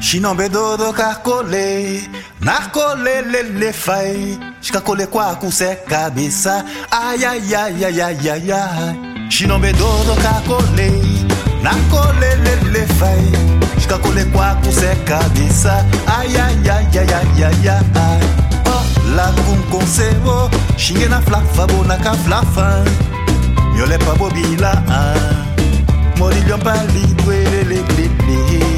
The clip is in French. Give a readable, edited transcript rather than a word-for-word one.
Chinombe dodo kakole, nakole le fai. Chikakole kwa kuse kabisa, ay ay ay ay ay ay ay. Chinombe dodo kakole, nakole le fai. Chikakole kwa kuse kabisa, ay ay ay ay ay ay ay. Oh la kum konsebo, chinge na flafa bona ka flafa. Miole pa bobila, morillo pali dwele le.